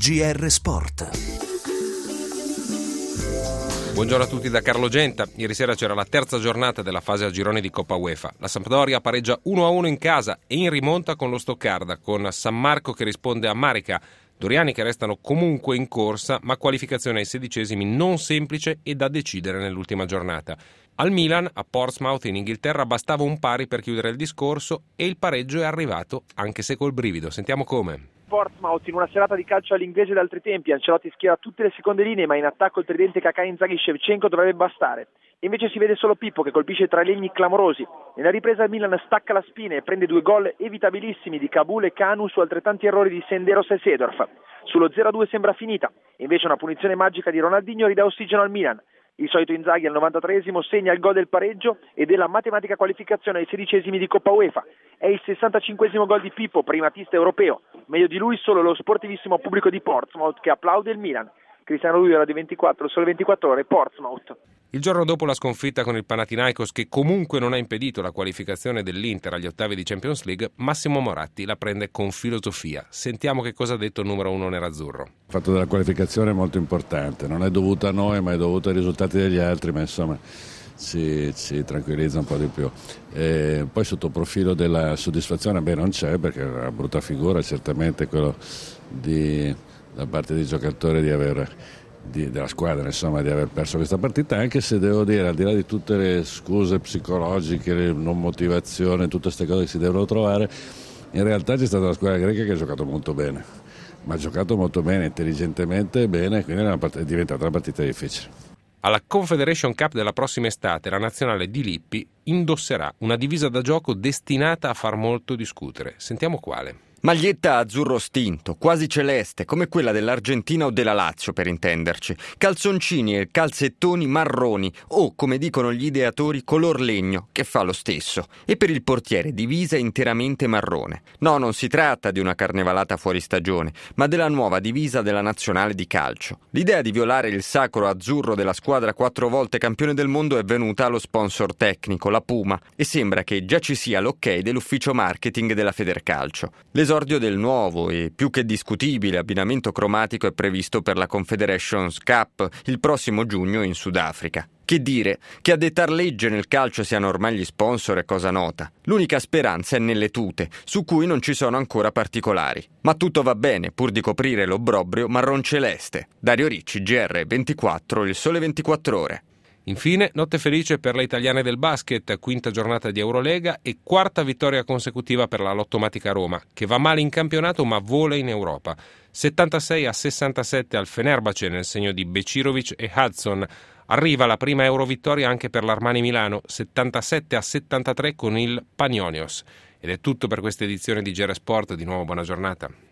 GR Sport. Buongiorno a tutti da Carlo Genta. Ieri sera c'era la terza giornata della fase a gironi di Coppa UEFA. La Sampdoria pareggia 1-1 in casa e in rimonta con lo Stoccarda, con San Marco che risponde a Marica. Doriani che restano comunque in corsa, ma qualificazione ai 16esimi non semplice e da decidere nell'ultima giornata. Al Milan, a Portsmouth in Inghilterra, bastava un pari per chiudere il discorso e il pareggio è arrivato, anche se col brivido. Sentiamo come. Portsmouth in una serata di calcio all'inglese d'altri tempi, Ancelotti schiera tutte le seconde linee, ma in attacco il tridente Kaká, Inzaghi, Shevchenko dovrebbe bastare. Invece si vede solo Pippo che colpisce tra legni clamorosi. Nella ripresa il Milan stacca la spina e prende 2 gol evitabilissimi di Kabul e Kanu su altrettanti errori di Senderos e Seedorf. Sullo 0-2 sembra finita, invece una punizione magica di Ronaldinho ridà ossigeno al Milan. Il solito Inzaghi al 93esimo segna il gol del pareggio e della matematica qualificazione ai 16esimi di Coppa UEFA. È il 65esimo gol di Pippo, primatista europeo. Meglio di lui solo lo sportivissimo pubblico di Portsmouth che applaude il Milan. Cristiano Lui era di 24, sole 24 ore, Portsmouth. Il giorno dopo la sconfitta con il Panathinaikos, che comunque non ha impedito la qualificazione dell'Inter agli ottavi di Champions League, Massimo Moratti la prende con filosofia. Sentiamo che cosa ha detto il numero 1 nerazzurro. Il fatto della qualificazione è molto importante, non è dovuto a noi ma è dovuto ai risultati degli altri, ma insomma si tranquillizza un po' di più. Poi sotto il profilo della soddisfazione non c'è, perché è una brutta figura certamente quello da parte dei giocatori della squadra, insomma, di aver perso questa partita, anche se devo dire, al di là di tutte le scuse psicologiche, le non motivazione, tutte queste cose che si devono trovare, in realtà c'è stata una squadra greca che ha giocato molto bene, ma ha giocato molto bene, intelligentemente bene, quindi è diventata una partita difficile. Alla Confederation Cup della prossima estate la nazionale di Lippi indosserà una divisa da gioco destinata a far molto discutere. Sentiamo quale. Maglietta azzurro stinto, quasi celeste, come quella dell'Argentina o della Lazio per intenderci. Calzoncini e calzettoni marroni o, come dicono gli ideatori, color legno, che fa lo stesso. E per il portiere divisa interamente marrone. No, non si tratta di una carnevalata fuori stagione, ma della nuova divisa della nazionale di calcio. L'idea di violare il sacro azzurro della squadra 4 volte campione del mondo è venuta allo sponsor tecnico, la Puma, e sembra che già ci sia l'ok dell'ufficio marketing della Federcalcio. L'esordio del nuovo e più che discutibile abbinamento cromatico è previsto per la Confederations Cup il prossimo giugno in Sudafrica. Che dire, che a dettar legge nel calcio siano ormai gli sponsor è cosa nota. L'unica speranza è nelle tute, su cui non ci sono ancora particolari. Ma tutto va bene, pur di coprire l'obbrobrio marron celeste. Dario Ricci, GR24, il Sole 24 Ore. Infine, notte felice per le italiane del basket, quinta giornata di Eurolega e quarta vittoria consecutiva per la Lottomatica Roma, che va male in campionato ma vola in Europa. 76-67 al Fenerbahce nel segno di Becirovic e Hudson. Arriva la prima Eurovittoria anche per l'Armani Milano, 77-73 con il Panionios. Ed è tutto per questa edizione di GR Sport, di nuovo buona giornata.